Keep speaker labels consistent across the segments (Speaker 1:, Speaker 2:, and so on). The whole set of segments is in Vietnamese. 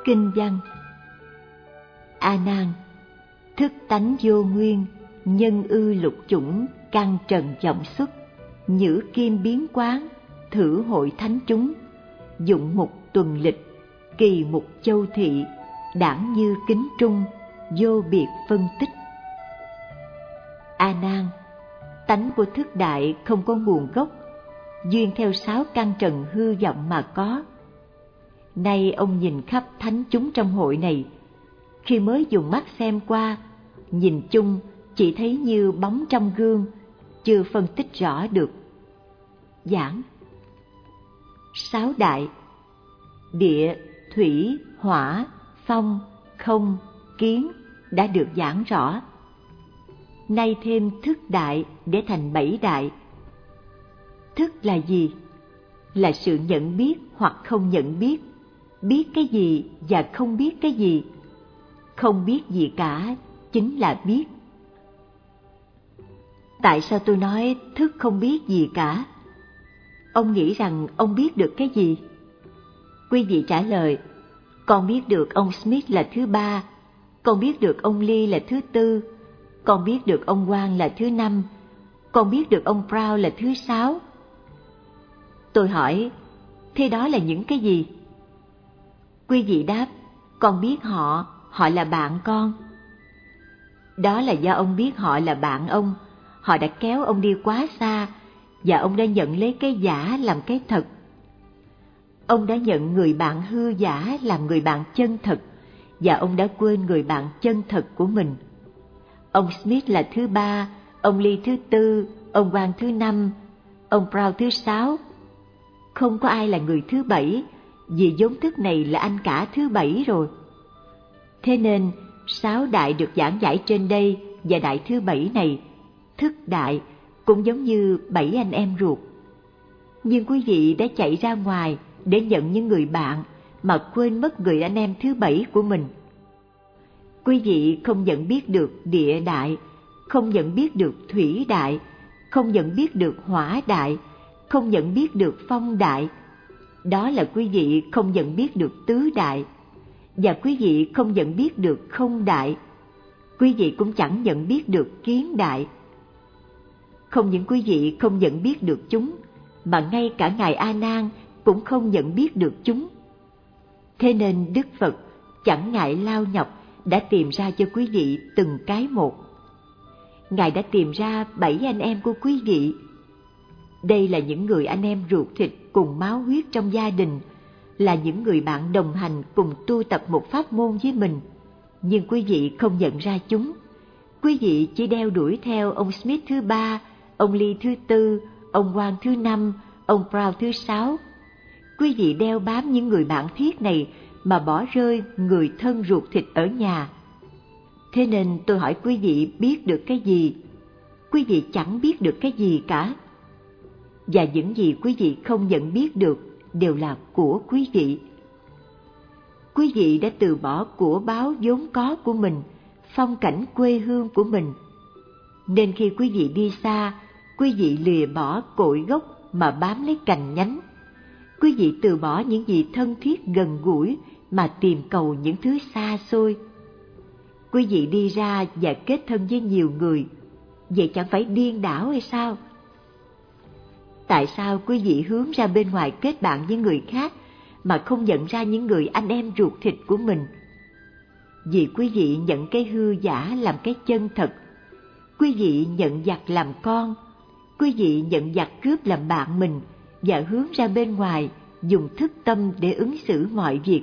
Speaker 1: Kinh văn: A Nan, thức tánh vô nguyên, nhân ư lục chủng, căn trần vọng xuất, nhữ kim biến quán, thử hội thánh chúng, dụng mục tuần lịch, kỳ mục châu thị, đảng như kính trung, vô biệt phân tích. A Nan, tánh của thức đại không có nguồn gốc, duyên theo 6 căn trần hư vọng mà có. Nay ông nhìn khắp thánh chúng trong hội này, khi mới dùng mắt xem qua, nhìn chung chỉ thấy như bóng trong gương, chưa phân tích rõ được. Giảng: 6 đại: địa, thủy, hỏa, phong, không, kiến đã được giảng rõ. Nay thêm thức đại để thành 7 đại. Thức là gì? Là sự nhận biết hoặc không nhận biết, biết cái gì và không biết cái gì. Không biết gì cả chính là biết. Tại sao tôi nói thức không biết gì cả? Ông nghĩ rằng ông biết được cái gì? Quý vị trả lời: con biết được ông Smith là thứ 3, con biết được ông Lee là thứ 4, con biết được ông Wang là thứ 5, con biết được ông Brown là thứ 6. Tôi hỏi: thế đó là những cái gì? Quý vị đáp: con biết họ, họ là bạn con. Đó là do ông biết họ là bạn ông, họ đã kéo ông đi quá xa, và ông đã nhận lấy cái giả làm cái thật. Ông đã nhận người bạn hư giả làm người bạn chân thật, và ông đã quên người bạn chân thật của mình. Ông Smith là thứ 3, ông Lee thứ 4, ông Wang thứ 5, ông Brown thứ 6. Không có ai là người thứ 7, vì vốn thức này là anh cả thứ 7 rồi. Thế nên 6 đại được giảng giải trên đây và đại thứ 7 này, thức đại, cũng giống như 7 anh em ruột. Nhưng quý vị đã chạy ra ngoài để nhận những người bạn mà quên mất người anh em thứ 7 của mình. Quý vị không nhận biết được địa đại, không nhận biết được thủy đại, không nhận biết được hỏa đại, không nhận biết được phong đại. Đó là quý vị không nhận biết được tứ đại, và quý vị không nhận biết được không đại. Quý vị cũng chẳng nhận biết được kiến đại. Không những quý vị không nhận biết được chúng, mà ngay cả Ngài A Nan cũng không nhận biết được chúng. Thế nên Đức Phật chẳng ngại lao nhọc đã tìm ra cho quý vị từng cái một. Ngài đã tìm ra 7 anh em của quý vị. Đây là những người anh em ruột thịt cùng máu huyết trong gia đình, là những người bạn đồng hành cùng tu tập một pháp môn với mình. Nhưng quý vị không nhận ra chúng. Quý vị chỉ đeo đuổi theo ông Smith thứ 3, ông Lee thứ 4, ông Wang thứ 5, ông Brown thứ 6. Quý vị đeo bám những người bạn thiết này mà bỏ rơi người thân ruột thịt ở nhà. Thế nên tôi hỏi quý vị biết được cái gì? Quý vị chẳng biết được cái gì cả. Và những gì quý vị không nhận biết được đều là của quý vị. Quý vị đã từ bỏ của báo vốn có của mình, phong cảnh quê hương của mình. Nên khi quý vị đi xa, quý vị lìa bỏ cội gốc mà bám lấy cành nhánh. Quý vị từ bỏ những gì thân thiết gần gũi mà tìm cầu những thứ xa xôi. Quý vị đi ra và kết thân với nhiều người, vậy chẳng phải điên đảo hay sao? Tại sao quý vị hướng ra bên ngoài kết bạn với người khác mà không nhận ra những người anh em ruột thịt của mình? Vì quý vị nhận cái hư giả làm cái chân thật. Quý vị nhận giặc làm con. Quý vị nhận giặc cướp làm bạn mình và hướng ra bên ngoài dùng thức tâm để ứng xử mọi việc.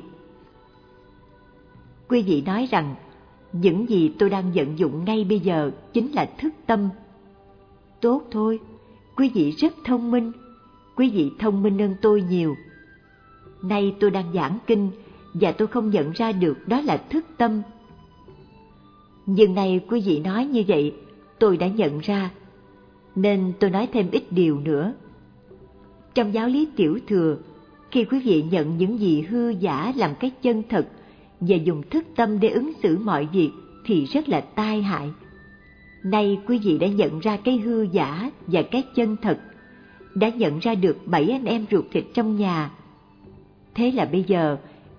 Speaker 1: Quý vị nói rằng những gì tôi đang vận dụng ngay bây giờ chính là thức tâm. Tốt thôi, quý vị rất thông minh. Quý vị thông minh hơn tôi nhiều. Nay tôi đang giảng kinh và tôi không nhận ra được đó là thức tâm. Nhưng nay quý vị nói như vậy, tôi đã nhận ra. Nên tôi nói thêm ít điều nữa. Trong giáo lý tiểu thừa, khi quý vị nhận những gì hư giả làm cái chân thật và dùng thức tâm để ứng xử mọi việc thì rất là tai hại. Nay quý vị đã nhận ra cái hư giả và cái chân thật, đã nhận ra được 7 anh em ruột thịt trong nhà. Thế là bây giờ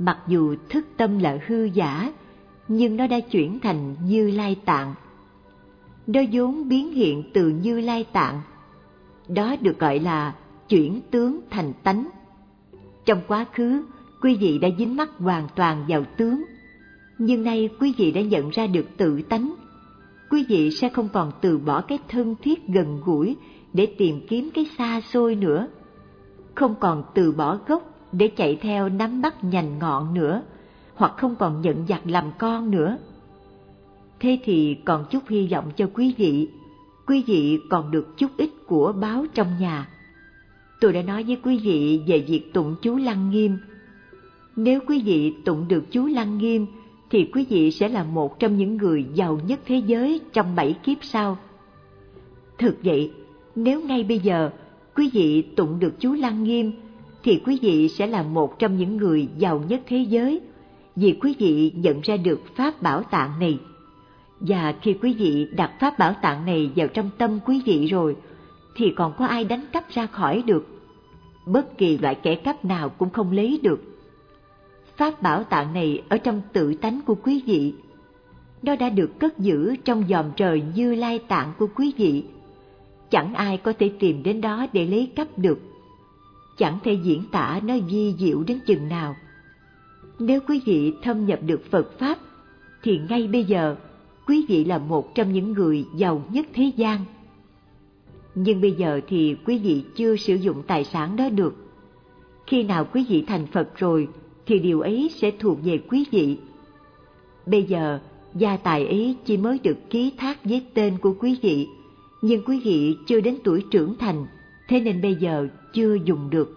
Speaker 1: mặc dù thức tâm là hư giả, nhưng nó đã chuyển thành Như Lai Tạng. Nó vốn biến hiện từ Như Lai Tạng. Đó được gọi là chuyển tướng thành tánh. Trong quá khứ, quý vị đã dính mắc hoàn toàn vào tướng, nhưng nay quý vị đã nhận ra được tự tánh. Quý vị sẽ không còn từ bỏ cái thân thiết gần gũi để tìm kiếm cái xa xôi nữa, không còn từ bỏ gốc để chạy theo nắm bắt nhành ngọn nữa, hoặc không còn nhận giặc làm con nữa. Thế thì còn chút hy vọng cho quý vị còn được chút ít của báo trong nhà. Tôi đã nói với quý vị về việc tụng chú Lăng Nghiêm. Nếu quý vị tụng được chú Lăng Nghiêm, thì quý vị sẽ là một trong những người giàu nhất thế giới trong 7 kiếp sau. Thực vậy, nếu ngay bây giờ quý vị tụng được chú Lăng Nghiêm, thì quý vị sẽ là một trong những người giàu nhất thế giới, vì quý vị nhận ra được Pháp Bảo Tạng này. Và khi quý vị đặt Pháp Bảo Tạng này vào trong tâm quý vị rồi, thì còn có ai đánh cắp ra khỏi được. Bất kỳ loại kẻ cắp nào cũng không lấy được. Pháp Bảo Tạng này ở trong tự tánh của quý vị. Nó đã được cất giữ trong vòm trời Như Lai Tạng của quý vị. Chẳng ai có thể tìm đến đó để lấy cắp được. Chẳng thể diễn tả nó vi diệu đến chừng nào. Nếu quý vị thâm nhập được Phật Pháp, thì ngay bây giờ quý vị là một trong những người giàu nhất thế gian. Nhưng bây giờ thì quý vị chưa sử dụng tài sản đó được. Khi nào quý vị thành Phật rồi, thì điều ấy sẽ thuộc về quý vị. Bây giờ, gia tài ấy chỉ mới được ký thác với tên của quý vị, nhưng quý vị chưa đến tuổi trưởng thành, thế nên bây giờ chưa dùng được.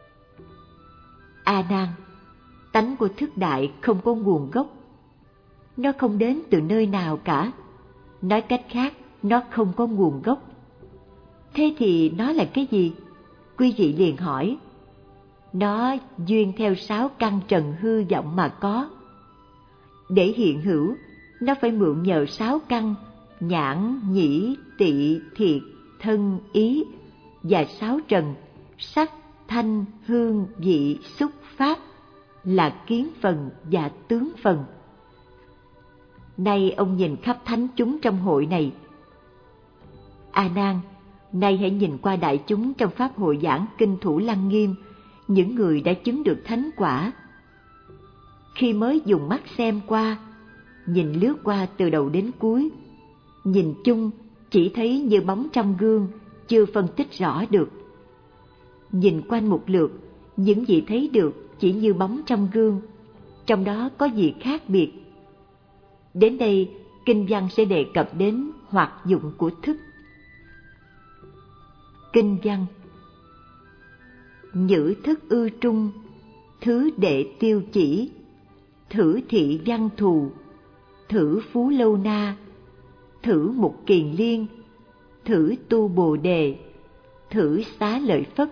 Speaker 1: A Nan, tánh của thức đại không có nguồn gốc. Nó không đến từ nơi nào cả. Nói cách khác, nó không có nguồn gốc. Thế thì nó là cái gì? Quý vị liền hỏi. Nó duyên theo 6 căn trần hư vọng mà có. Để hiện hữu, nó phải mượn nhờ 6 căn nhãn, nhĩ, tị, thiệt, thân, ý và 6 trần sắc, thanh, hương, vị, xúc, pháp là kiến phần và tướng phần. Nay ông nhìn khắp thánh chúng trong hội này. A Nan, nay hãy nhìn qua đại chúng trong pháp hội giảng kinh Thủ Lăng Nghiêm, những người đã chứng được thánh quả. Khi mới dùng mắt xem qua, nhìn lướt qua từ đầu đến cuối, nhìn chung chỉ thấy như bóng trong gương, chưa phân tích rõ được. Nhìn quanh một lượt, những gì thấy được chỉ như bóng trong gương, trong đó có gì khác biệt. Đến đây, kinh văn sẽ đề cập đến hoạt dụng của thức. Kinh văn: Nhữ thức ư trung, thứ đệ tiêu chỉ, thử thị văn thù, thử phú lâu na, thử mục kiền liên, thử tu bồ đề, thử xá lợi phất.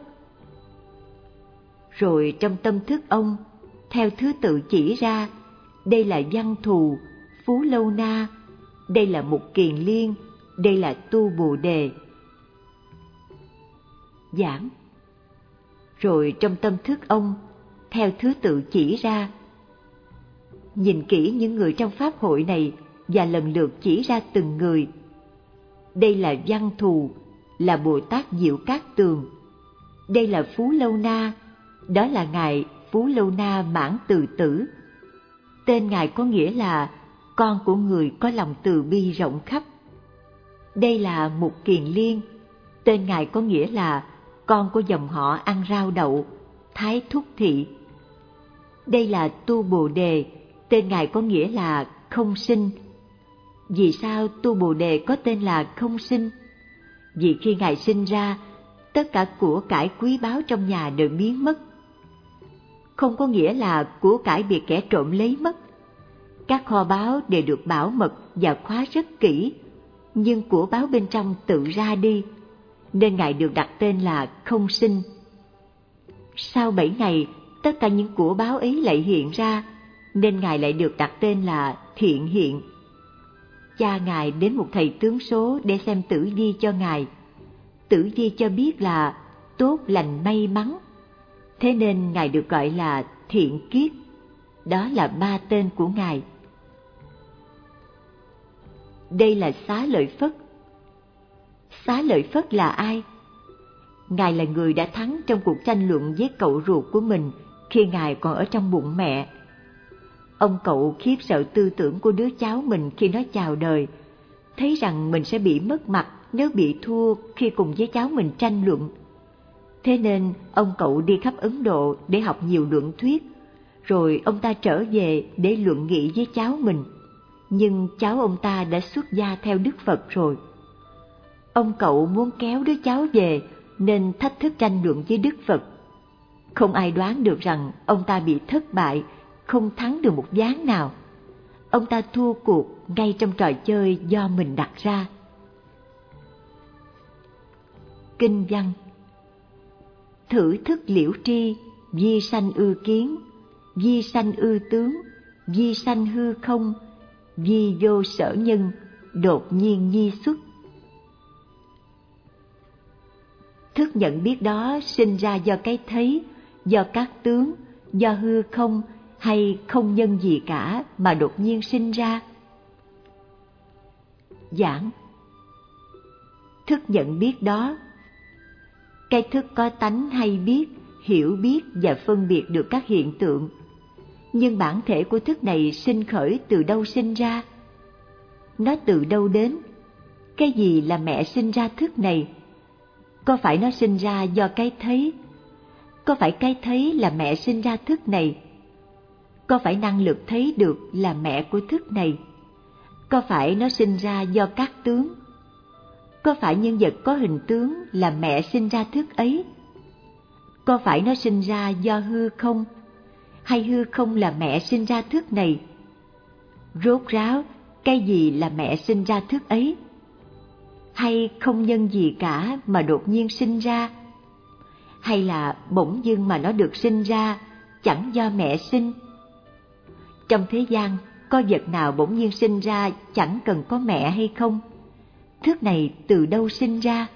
Speaker 1: Rồi trong tâm thức ông, theo thứ tự chỉ ra, đây là văn thù, phú lâu na, đây là mục kiền liên, đây là tu bồ đề. Giảng: Rồi trong tâm thức ông, theo thứ tự chỉ ra. Nhìn kỹ những người trong pháp hội này và lần lượt chỉ ra từng người. Đây là Văn Thù, là Bồ Tát Diệu Cát Tường. Đây là Phú Lâu Na, đó là Ngài Phú Lâu Na Mãn Từ Tử. Tên Ngài có nghĩa là con của người có lòng từ bi rộng khắp. Đây là Mục Kiền Liên, tên Ngài có nghĩa là con của dòng họ ăn rau đậu, Thái Thúc Thị. Đây là Tu Bồ Đề, tên Ngài có nghĩa là không sinh. Vì sao Tu Bồ Đề có tên là không sinh? Vì khi Ngài sinh ra, tất cả của cải quý báu trong nhà đều biến mất. Không có nghĩa là của cải bị kẻ trộm lấy mất. Các kho báu đều được bảo mật và khóa rất kỹ, nhưng của báu bên trong tự ra đi, nên Ngài được đặt tên là không sinh. Sau 7 ngày, tất cả những của báu ấy lại hiện ra, nên Ngài lại được đặt tên là Thiện Hiện. Cha Ngài đến một thầy tướng số để xem tử vi cho Ngài. Tử vi cho biết là tốt lành may mắn, thế nên Ngài được gọi là Thiện Kiết. đó là 3 tên của Ngài. Đây là Xá Lợi Phất. Xá Lợi Phất là ai? Ngài là người đã thắng trong cuộc tranh luận với cậu ruột của mình khi Ngài còn ở trong bụng mẹ. Ông cậu khiếp sợ tư tưởng của đứa cháu mình khi nó chào đời, thấy rằng mình sẽ bị mất mặt nếu bị thua khi cùng với cháu mình tranh luận. Thế nên ông cậu đi khắp Ấn Độ để học nhiều luận thuyết, rồi ông ta trở về để luận nghị với cháu mình. Nhưng cháu ông ta đã xuất gia theo Đức Phật rồi. Ông cậu muốn kéo đứa cháu về nên thách thức tranh luận với Đức Phật. Không ai đoán được rằng ông ta bị thất bại, không thắng được một ván nào. Ông ta thua cuộc ngay trong trò chơi do mình đặt ra. Kinh văn: thử thức liễu tri, vi sanh ư kiến, vi sanh ư tướng, vi sanh hư không, vi vô sở nhân, đột nhiên nhi xuất. Thức nhận biết đó sinh ra do cái thấy, do các tướng, do hư không, hay không nhân gì cả mà đột nhiên sinh ra. Giảng: thức nhận biết đó. Cái thức có tánh hay biết, hiểu biết và phân biệt được các hiện tượng. Nhưng bản thể của thức này sinh khởi từ đâu sinh ra? Nó từ đâu đến? Cái gì là mẹ sinh ra thức này? Có phải nó sinh ra do cái thấy? Có phải cái thấy là mẹ sinh ra thức này? Có phải năng lực thấy được là mẹ của thức này? Có phải nó sinh ra do các tướng? Có phải nhân vật có hình tướng là mẹ sinh ra thức ấy? Có phải nó sinh ra do hư không? Hay hư không là mẹ sinh ra thức này? Rốt ráo, cái gì là mẹ sinh ra thức ấy? Hay không nhân gì cả mà đột nhiên sinh ra? Hay là bỗng dưng mà nó được sinh ra, chẳng do mẹ sinh? Trong thế gian, có vật nào bỗng nhiên sinh ra chẳng cần có mẹ hay không? Thức này từ đâu sinh ra?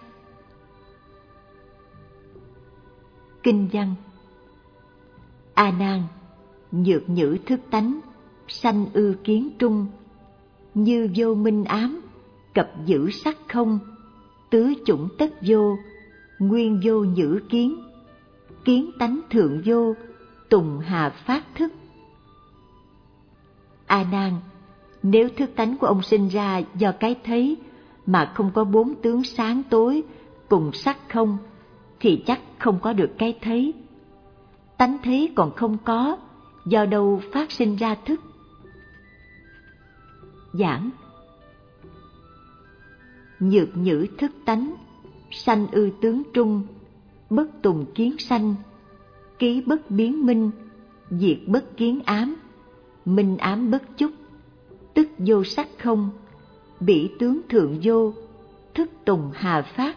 Speaker 1: Kinh văn: A Nan, nhược nhữ thức tánh, sanh ư kiến trung, như vô minh ám, cập giữ sắc không, tứ chủng tất vô, nguyên vô nhữ kiến, kiến tánh thượng vô, tùng hà phát thức. A Nan, nếu thức tánh của ông sinh ra do cái thấy mà không có 4 tướng sáng tối cùng sắc không, thì chắc không có được cái thấy. Tánh thấy còn không có, do đâu phát sinh ra thức? Giảng: nhược nhữ thức tánh, sanh ư tướng trung, bất tùng kiến sanh, ký bất biến minh, diệt bất kiến ám, minh ám bất chúc, tức vô sắc không, bỉ tướng thượng vô, thức tùng hà phát.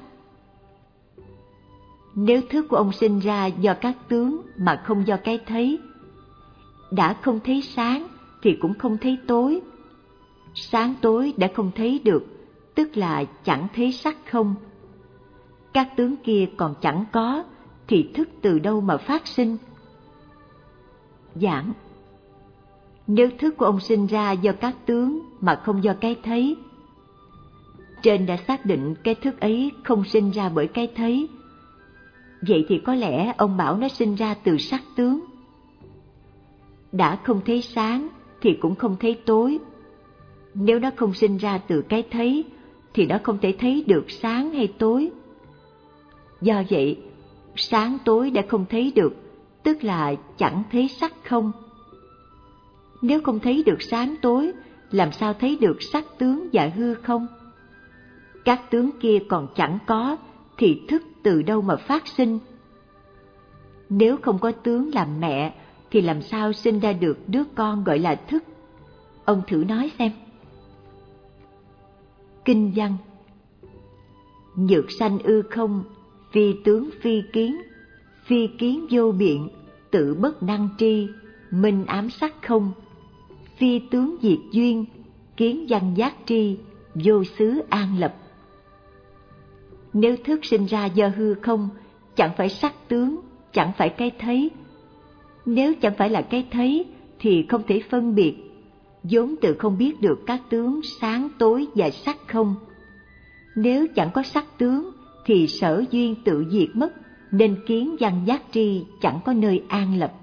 Speaker 1: Nếu thức của ông sinh ra do các tướng mà không do cái thấy, đã không thấy sáng thì cũng không thấy tối. Sáng tối đã không thấy được, tức là chẳng thấy sắc không. Các tướng kia còn chẳng có, thì thức từ đâu mà phát sinh? Giảng: nếu thức của ông sinh ra do các tướng mà không do cái thấy, trên đã xác định cái thức ấy không sinh ra bởi cái thấy, vậy thì có lẽ ông bảo nó sinh ra từ sắc tướng. Đã không thấy sáng thì cũng không thấy tối. Nếu nó không sinh ra từ cái thấy thì nó không thể thấy được sáng hay tối. Do vậy, sáng tối đã không thấy được, tức là chẳng thấy sắc không. Nếu không thấy được sáng tối, làm sao thấy được sắc tướng và hư không? Các tướng kia còn chẳng có, thì thức từ đâu mà phát sinh? Nếu không có tướng làm mẹ, thì làm sao sinh ra được đứa con gọi là thức? Ông thử nói xem. Kinh văn: nhược sanh ư không, phi tướng phi kiến vô biện, tự bất năng tri, minh ám sắc không, phi tướng diệt duyên, kiến văn giác tri, vô xứ an lập. Nếu thức sinh ra do hư không, chẳng phải sắc tướng, chẳng phải cái thấy. Nếu chẳng phải là cái thấy, thì không thể phân biệt, vốn tự không biết được các tướng sáng tối và sắc không. Nếu chẳng có sắc tướng thì sở duyên tự diệt mất, nên kiến văn giác tri chẳng có nơi an lập.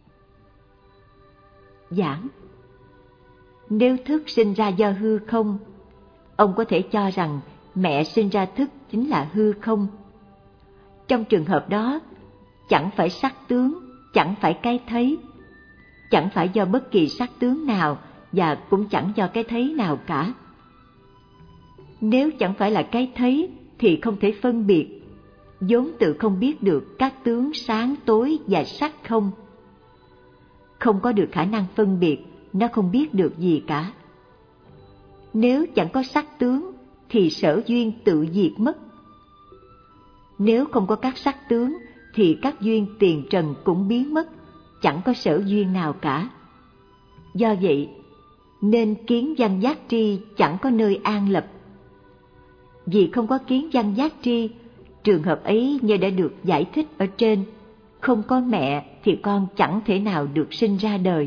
Speaker 1: Giảng: nếu thức sinh ra do hư không, ông có thể cho rằng mẹ sinh ra thức chính là hư không. Trong trường hợp đó, chẳng phải sắc tướng, chẳng phải cái thấy, chẳng phải do bất kỳ sắc tướng nào và cũng chẳng do cái thấy nào cả. Nếu chẳng phải là cái thấy thì không thể phân biệt, vốn tự không biết được các tướng sáng tối và sắc không. Không có được khả năng phân biệt, nó không biết được gì cả. Nếu chẳng có sắc tướng thì sở duyên tự diệt mất. Nếu không có các sắc tướng thì các duyên tiền trần cũng biến mất, chẳng có sở duyên nào cả. Do vậy, nên kiến văn giác tri chẳng có nơi an lập. Vì không có kiến văn giác tri, trường hợp ấy như đã được giải thích ở trên, không có mẹ thì con chẳng thể nào được sinh ra đời.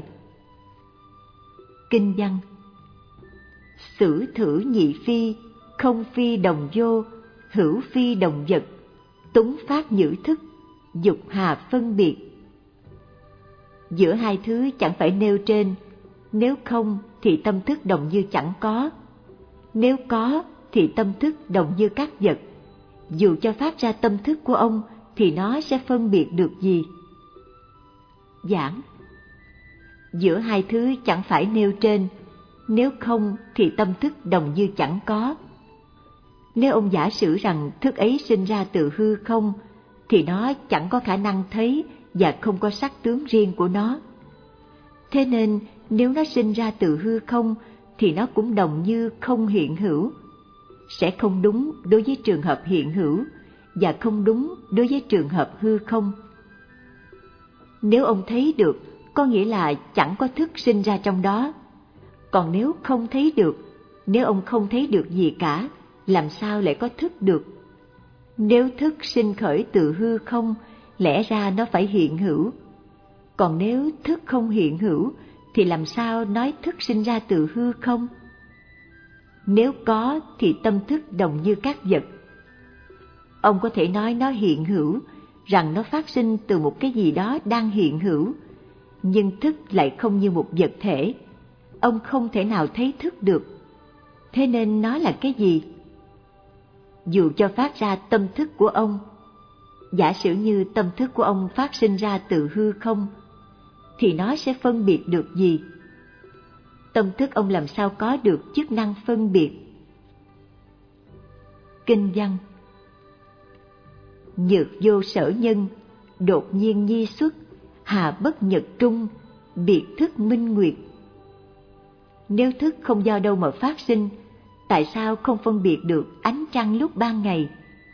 Speaker 1: Kinh văn: sử thử nhị phi, không phi đồng vô, hữu phi đồng vật, túng pháp nhữ thức, dục hà phân biệt. Giữa hai thứ chẳng phải nêu trên, nếu không thì tâm thức đồng như chẳng có, nếu có thì tâm thức đồng như các vật. Dù cho phát ra tâm thức của ông thì nó sẽ phân biệt được gì? Giảng: giữa hai thứ chẳng phải nêu trên, nếu không thì tâm thức đồng như chẳng có. Nếu ông giả sử rằng thức ấy sinh ra từ hư không, thì nó chẳng có khả năng thấy và không có sắc tướng riêng của nó. Thế nên nếu nó sinh ra từ hư không thì nó cũng đồng như không hiện hữu, sẽ không đúng đối với trường hợp hiện hữu và không đúng đối với trường hợp hư không. Nếu ông thấy được, có nghĩa là chẳng có thức sinh ra trong đó. Còn nếu không thấy được, nếu ông không thấy được gì cả, làm sao lại có thức được? Nếu thức sinh khởi từ hư không, lẽ ra nó phải hiện hữu. Còn nếu thức không hiện hữu, thì làm sao nói thức sinh ra từ hư không? Nếu có thì tâm thức đồng như các vật. Ông có thể nói nó hiện hữu, rằng nó phát sinh từ một cái gì đó đang hiện hữu, nhưng thức lại không như một vật thể. Ông không thể nào thấy thức được. Thế nên nó là cái gì? Dù cho phát ra tâm thức của ông, giả sử như tâm thức của ông phát sinh ra từ hư không, thì nó sẽ phân biệt được gì? Tâm thức ông làm sao có được chức năng phân biệt? Kinh văn: nhược vô sở nhân, đột nhiên nhi xuất, hà bất nhật trung, biệt thức minh nguyệt. Nếu thức không do đâu mà phát sinh, tại sao không phân biệt được ánh trăng lúc ban ngày?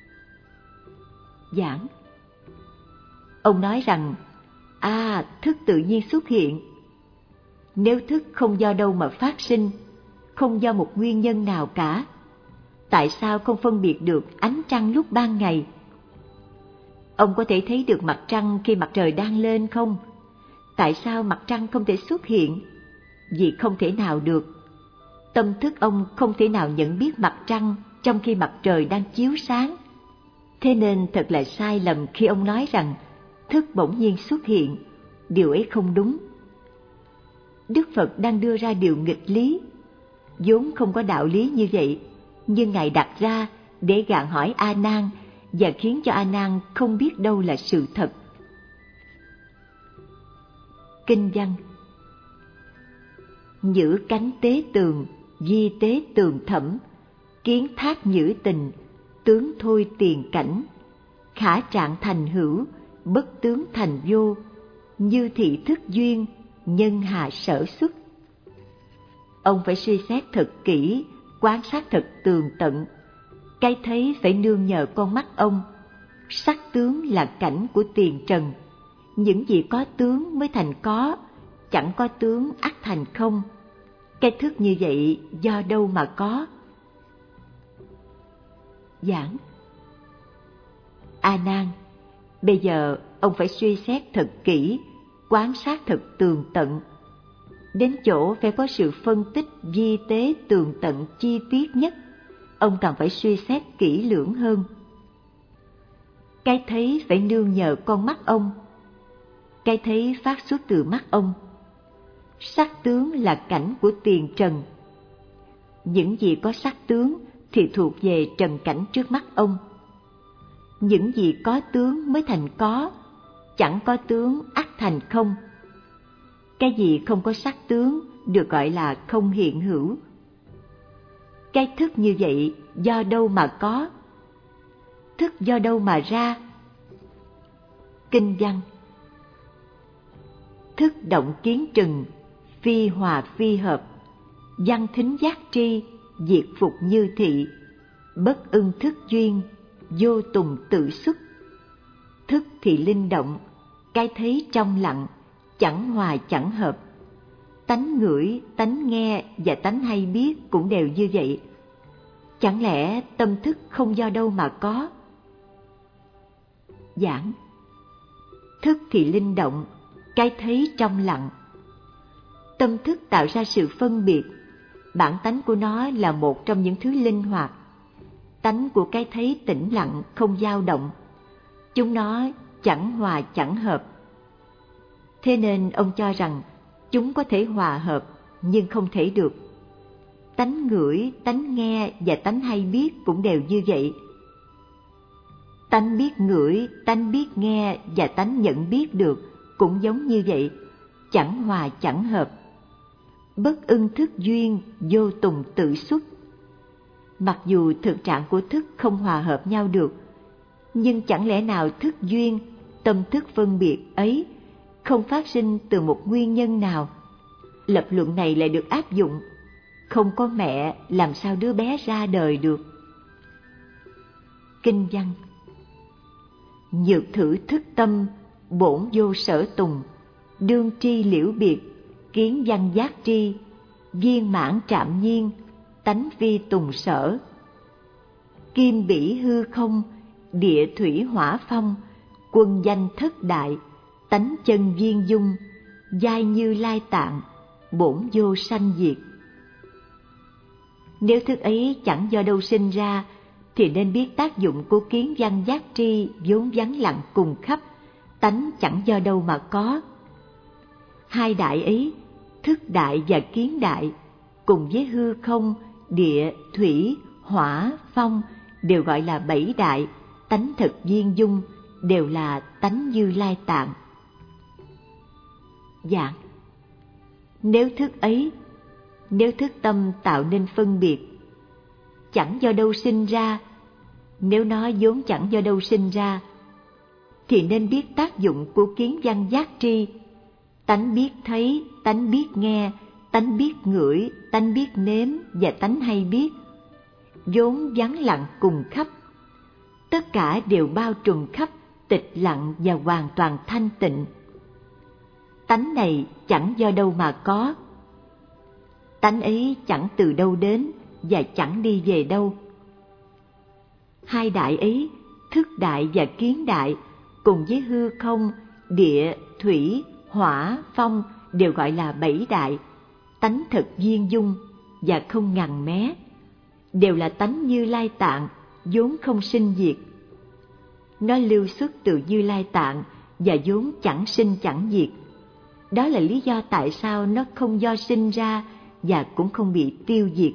Speaker 1: Giảng: ông nói rằng, thức tự nhiên xuất hiện. Nếu thức không do đâu mà phát sinh, không do một nguyên nhân nào cả, tại sao không phân biệt được ánh trăng lúc ban ngày? Ông có thể thấy được mặt trăng khi mặt trời đang lên không? Tại sao mặt trăng không thể xuất hiện? Vì không thể nào được. Tâm thức ông không thể nào nhận biết mặt trăng trong khi mặt trời đang chiếu sáng. Thế nên thật là sai lầm khi ông nói rằng thức bỗng nhiên xuất hiện. Điều ấy không đúng. Đức Phật đang đưa ra điều nghịch lý. Vốn không có đạo lý như vậy, nhưng Ngài đặt ra để gạn hỏi A Nan và khiến cho A Nan không biết đâu là sự thật. Kinh văn: nhữ cánh tế tường, di tế tường thẩm, kiến thác nhữ tình, tướng thôi tiền cảnh, khả trạng thành hữu, bất tướng thành vô, như thị thức duyên, nhân hà sở xuất. Ông phải suy xét thật kỹ, quan sát thật tường tận. Cái thấy phải nương nhờ con mắt ông. Sắc tướng là cảnh của tiền trần. Những gì có tướng mới thành có, chẳng có tướng ắt thành không. Cái thức như vậy do đâu mà có? Giảng: A Nan, bây giờ ông phải suy xét thật kỹ, quan sát thật tường tận. Đến chỗ phải có sự phân tích vi tế tường tận chi tiết nhất, ông cần phải suy xét kỹ lưỡng hơn. Cái thấy phải nương nhờ con mắt ông. Cái thấy phát xuất từ mắt ông. Sắc tướng là cảnh của tiền trần. Những gì có sắc tướng thì thuộc về trần cảnh trước mắt ông. Những gì có tướng mới thành có, chẳng có tướng ắt thành không. Cái gì không có sắc tướng được gọi là không hiện hữu. Cái thức như vậy do đâu mà có? Thức do đâu mà ra? Kinh văn: thức động kiến trừng, phi hòa phi hợp, văn thính giác tri, diệt phục như thị, bất ưng thức duyên, vô tùng tự xuất. Thức thì linh động, cái thấy trong lặng, chẳng hòa chẳng hợp. Tánh ngửi, tánh nghe và tánh hay biết cũng đều như vậy. Chẳng lẽ tâm thức không do đâu mà có? Giảng: thức thì linh động, cái thấy trong lặng. Tâm thức tạo ra sự phân biệt, bản tánh của nó là một trong những thứ linh hoạt. Tánh của cái thấy tĩnh lặng, không dao động. Chúng nó chẳng hòa chẳng hợp. Thế nên ông cho rằng chúng có thể hòa hợp nhưng không thể được. Tánh ngửi, tánh nghe và tánh hay biết cũng đều như vậy. Tánh biết ngửi, tánh biết nghe và tánh nhận biết được cũng giống như vậy, chẳng hòa chẳng hợp. Bất ưng thức duyên, vô tùng tự xuất. Mặc dù thực trạng của thức không hòa hợp nhau được, nhưng chẳng lẽ nào thức duyên, tâm thức phân biệt ấy không phát sinh từ một nguyên nhân nào? Lập luận này lại được áp dụng. Không có mẹ làm sao đứa bé ra đời được? Kinh văn: nhược thử thức tâm, bổn vô sở tùng, đương tri liễu biệt, kiến văn giác tri, viên mãn trạm nhiên, tánh vi tùng sở. Kim bỉ hư không, địa thủy hỏa phong, quân danh thất đại, tánh chân viên dung, giai như lai tạng, bổn vô sanh diệt. Nếu thức ấy chẳng do đâu sinh ra, thì nên biết tác dụng của kiến văn giác tri vốn vắng lặng cùng khắp, tánh chẳng do đâu mà có. Hai đại ấy, thức đại và kiến đại, cùng với hư không, địa, thủy, hỏa, phong đều gọi là bảy đại, tánh thật viên dung, đều là tánh Như Lai Tạng. Giảng: nếu thức ấy, nếu thức tâm tạo nên phân biệt, chẳng do đâu sinh ra, nếu nó vốn chẳng do đâu sinh ra, thì nên biết tác dụng của kiến văn giác tri, tánh biết thấy, tánh biết nghe, tánh biết ngửi, tánh biết nếm và tánh hay biết, vốn vắng lặng cùng khắp. Tất cả đều bao trùm khắp, tịch lặng và hoàn toàn thanh tịnh. Tánh này chẳng do đâu mà có. Tánh ấy chẳng từ đâu đến và chẳng đi về đâu. Hai đại ấy, thức đại và kiến đại, cùng với hư không, địa, thủy, hỏa, phong đều gọi là bảy đại, tánh thật viên dung và không ngằn mé, đều là tánh Như Lai Tạng, vốn không sinh diệt. Nó lưu xuất từ Như Lai Tạng và vốn chẳng sinh chẳng diệt. Đó là lý do tại sao nó không do sinh ra và cũng không bị tiêu diệt.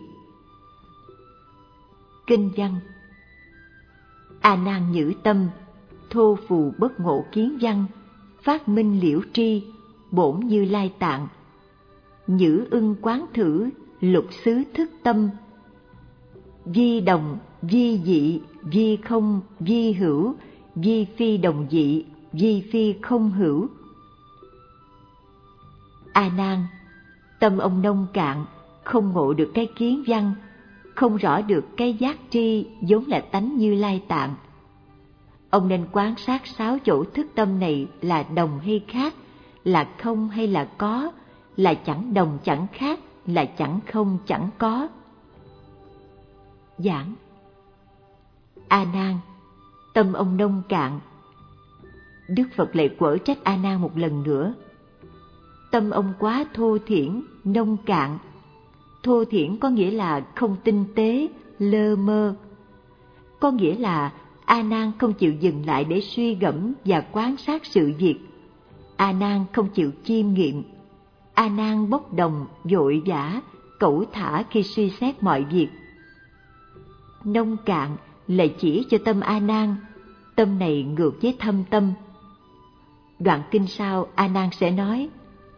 Speaker 1: Kinh văn: A nan nhữ tâm, thô phù bất ngộ kiến văn, phát minh liễu tri, bổn Như Lai Tạng. Nhữ ưng quán thử, lục xứ thức tâm, vi đồng, vi dị, vi không, vi hữu, vi phi đồng dị, vi phi không hữu. A nan, tâm ông nông cạn, không ngộ được cái kiến văn, không rõ được cái giác tri vốn là tánh Như Lai Tạng. Ông nên quan sát 6 chỗ thức tâm này là đồng hay khác, là không hay là có, là chẳng đồng chẳng khác, là chẳng không chẳng có. Giảng: A nan, tâm ông nông cạn. Đức Phật lại quở trách A nan một lần nữa. tâm ông quá thô thiển, nông cạn. Thô thiển có nghĩa là không tinh tế, lơ mơ. Có nghĩa là A Nan không chịu dừng lại để suy gẫm và quan sát sự việc. A Nan không chịu chiêm nghiệm. A Nan bốc đồng, vội vã, cẩu thả khi suy xét mọi việc. Nông cạn là chỉ cho tâm A Nan, tâm này ngược với thâm tâm. Đoạn kinh sau A Nan sẽ nói: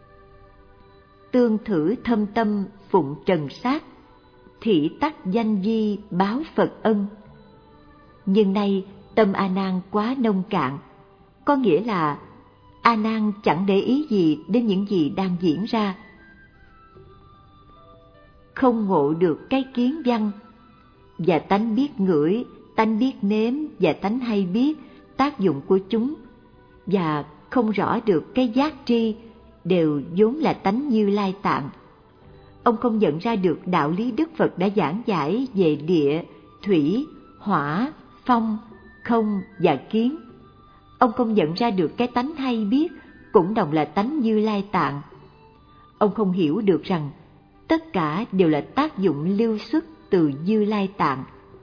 Speaker 1: tương thử thâm tâm phụng trần sát, thị tắc danh di báo Phật ân. Nhưng nay tâm A Nan quá nông cạn, có nghĩa là A Nan chẳng để ý gì đến những gì đang diễn ra, không ngộ được cái kiến văn và tánh biết ngửi, tánh biết nếm và tánh hay biết tác dụng của chúng, và không rõ được cái giác tri đều vốn là tánh Như Lai Tạng. Ông không nhận ra được đạo lý Đức Phật đã giảng giải về địa, thủy, hỏa, phong, không và kiến. Ông không nhận ra được cái tánh hay biết cũng đồng là tánh Như Lai Tạng. Ông không hiểu được rằng tất cả đều là tác dụng lưu xuất từ Như Lai Tạng.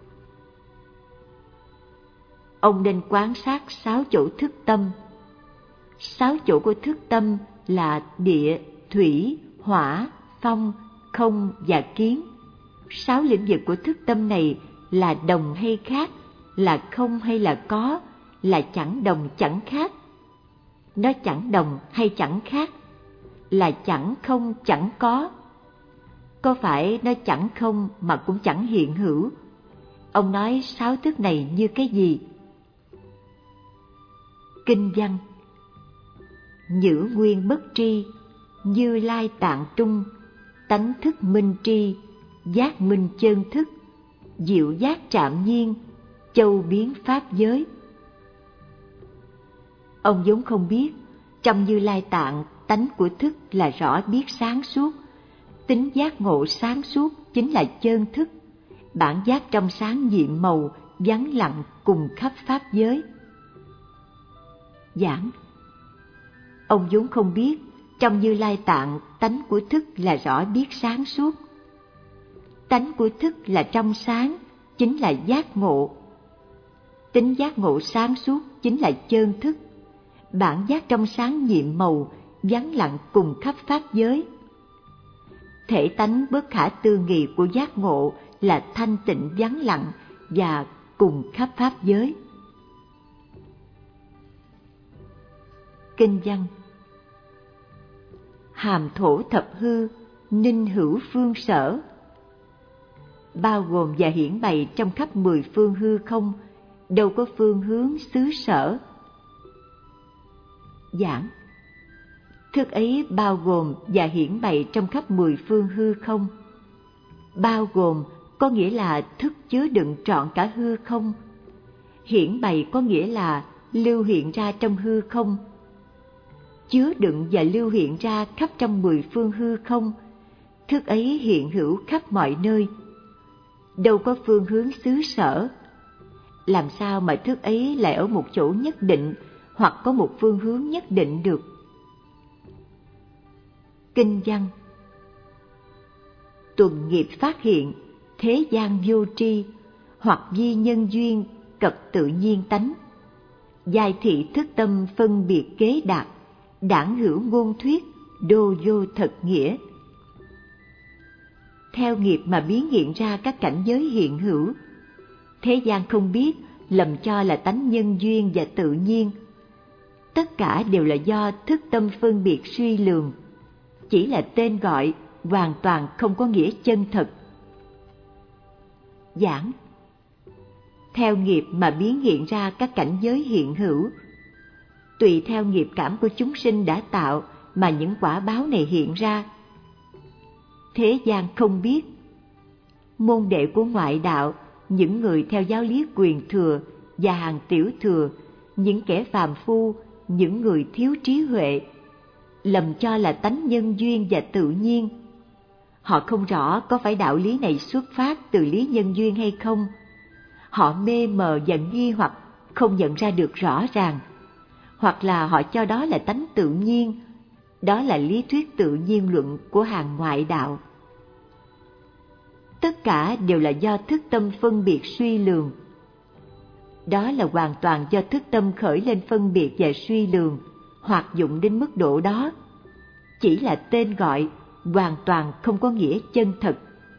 Speaker 1: Ông nên quan sát 6 chỗ thức tâm. 6 chỗ của thức tâm là địa, thủy, hỏa, phong, không và kiến. 6 lĩnh vực của thức tâm này là đồng hay khác, là không hay là có, là chẳng đồng chẳng khác. Nó chẳng đồng hay chẳng khác, là chẳng không chẳng có. Có phải nó chẳng không mà cũng chẳng hiện hữu. Ông nói 6 thức này như cái gì? Kinh văn: nhữ nguyên bất tri, Như Lai Tạng trung, tánh thức minh tri, giác minh chân thức, diệu giác trạm nhiên, châu biến pháp giới. Ông vốn không biết, trong Như Lai Tạng, tánh của thức là rõ biết sáng suốt. Tính giác ngộ sáng suốt chính là chân thức, bản giác trong sáng nhiệm màu, vắng lặng cùng khắp pháp giới. Giảng: ông vốn không biết, trong Như Lai Tạng, tánh của thức là rõ biết sáng suốt. Tánh của thức là trong sáng, chính là giác ngộ. Tính giác ngộ sáng suốt chính là chân thức, bản giác trong sáng nhiệm màu, vắng lặng cùng khắp pháp giới. Thể tánh bất khả tư nghị của giác ngộ là thanh tịnh vắng lặng và cùng khắp pháp giới. Kinh văn: hàm thổ thập hư, ninh hữu phương sở, bao gồm và hiển bày trong khắp 10 phương hư không, đâu có phương hướng xứ sở. Giảng: thức ấy bao gồm và hiển bày trong khắp 10 phương hư không. Bao gồm có nghĩa là thức chứa đựng trọn cả hư không. Hiển bày có nghĩa là lưu hiện ra trong hư không. Chứa đựng và lưu hiện ra khắp trong 10 phương hư không. Thức ấy hiện hữu khắp mọi nơi. Đâu có phương hướng xứ sở. Làm sao mà thức ấy lại ở một chỗ nhất định hoặc có một phương hướng nhất định được? Kinh văn: tuần nghiệp phát hiện, thế gian vô tri, hoặc di nhân duyên, cật tự nhiên tánh. Giai thị thức tâm phân biệt kế đạt, đảng hữu ngôn thuyết, đô vô thật nghĩa. Theo nghiệp mà biến hiện ra các cảnh giới hiện hữu. Thế gian không biết, lầm cho là tánh nhân duyên và tự nhiên. Tất cả đều là do thức tâm phân biệt suy lường. Chỉ là tên gọi, hoàn toàn không có nghĩa chân thật. Giảng: theo nghiệp mà biến hiện ra các cảnh giới hiện hữu. Tùy theo nghiệp cảm của chúng sinh đã tạo mà những quả báo này hiện ra. Thế gian không biết. Môn đệ của ngoại đạo, những người theo giáo lý quyền thừa và hàng tiểu thừa, những kẻ phàm phu, những người thiếu trí huệ, lầm cho là tánh nhân duyên và tự nhiên. Họ không rõ có phải đạo lý này xuất phát từ lý nhân duyên hay không. Họ mê mờ và nghi hoặc không nhận ra được rõ ràng, hoặc là họ cho đó là tánh tự nhiên, Đó là lý thuyết tự nhiên luận của hàng ngoại đạo. Tất cả đều là do thức tâm phân biệt suy lường. Đó là hoàn toàn do thức tâm khởi lên phân biệt và suy lường, hoạt dụng đến mức độ đó. Chỉ là tên gọi, hoàn toàn không có nghĩa chân thật.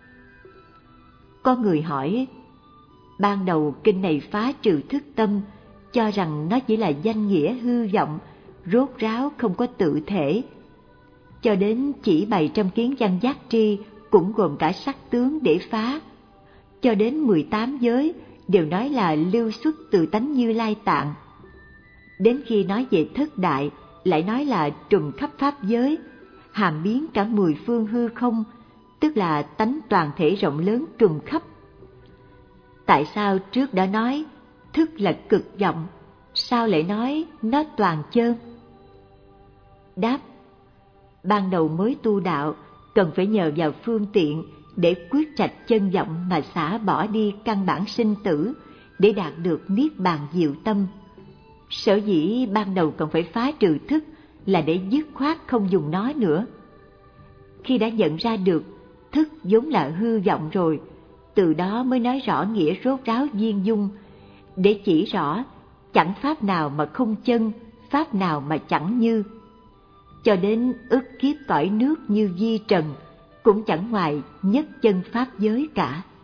Speaker 1: Có người hỏi, ban đầu kinh này phá trừ thức tâm, cho rằng nó chỉ là danh nghĩa hư vọng, rốt ráo không có tự thể. Cho đến chỉ bày trong kiến văn giác tri cũng gồm cả sắc tướng để phá. Cho đến 18 giới đều nói là lưu xuất từ tánh Như Lai Tạng. Đến khi nói về thất đại, lại nói là trùm khắp pháp giới, hàm biến cả 10 phương hư không, tức là tánh toàn thể rộng lớn trùm khắp. Tại sao trước đã nói thức là cực vọng, sao lại nói nó toàn chơn? Đáp, ban đầu mới tu đạo, cần phải nhờ vào phương tiện để quyết trạch chân vọng mà xả bỏ đi căn bản sinh tử, để đạt được niết bàn diệu tâm. Sở dĩ ban đầu cần phải phá trừ thức là để dứt khoát không dùng nó nữa. Khi đã nhận ra được thức vốn là hư vọng rồi, từ đó mới nói rõ nghĩa rốt ráo viên dung, để chỉ rõ chẳng pháp nào mà không chân, pháp nào mà chẳng như. Cho đến ức kiếp cõi nước như vi trần, cũng chẳng ngoài nhất chân pháp giới cả.